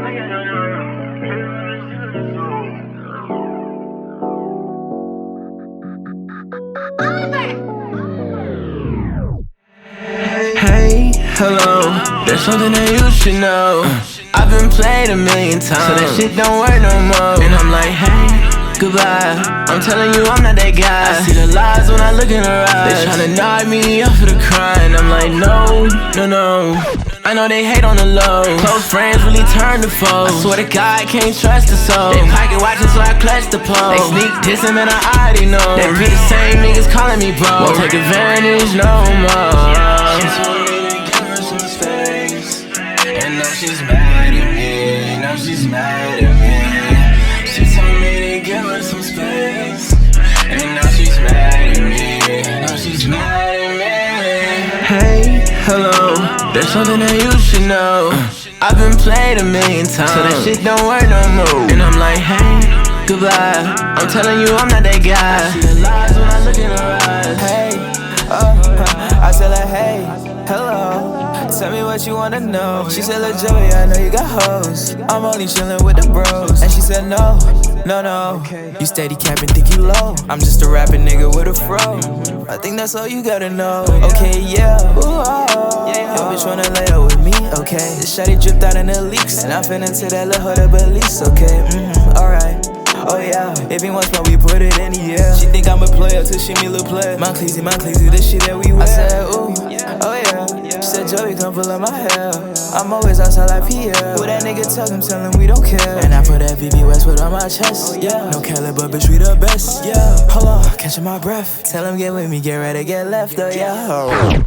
Hey, hello, there's something that you should know. I've been played a million times, so that shit don't work no more. And I'm like, hey, goodbye. I'm telling you I'm not that guy. I see the lies when I look in her eyes. They tryna knock me off of the crying. I'm like, no, no, no. I know they hate on the low. Close friends really turn to foes. I swear to God, can't trust a soul. They pocket watching, so I clutch the pole. They sneak dissing, man, I already know. They be the same niggas calling me bro. Won't take advantage no more. She told me to give her some space, and now she's mad at me. Now she's mad at me. She told me to give her some space, and now she's mad at me. Now she's mad at me. Hey, hello, there's something that you should know. I've been played a million times, so that shit don't work no more. And I'm like, hey, goodbye. I'm telling you I'm not that guy. I see the lies when I look in her eyes. Hey, I said like, hey, hello, tell me what you wanna know. She said, look Joey, I know you got hoes, I'm only chillin' with the bros. And she said, no, no, no, you steady capping, think you low. I'm just a rapping nigga with a fro. I think that's all you gotta know. Okay, yeah, ooh, oh. Yo, bitch wanna lay up with me, okay. This shawty dripped out in the leaks, and I finna to that little hoe that beliefs, okay, alright. Oh yeah, if he wants more, we put it in the air. She think I'm a player till she me little player. My cleasy, the shit that we wear. I said, ooh, oh yeah. She said, Joey, come pull up my hair. I'm always outside like Pierre. Who that nigga tell him we don't care. And I put that VV Westwood on my chest, yeah. No caliber, bitch, we the best, yeah. Hold on, catching my breath. Tell him get with me, get ready, get left, oh yeah.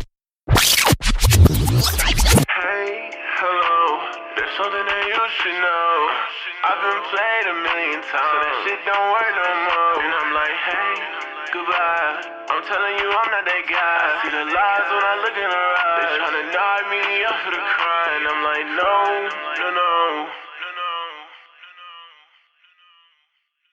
Hey, hello, there's something that you should know. I've been played a million times, so that shit don't work no more. And I'm like, hey, goodbye. I'm telling you I'm not that guy. I see the lies when I look in her eyes. They tryna knock me off of the crying. I'm like, no,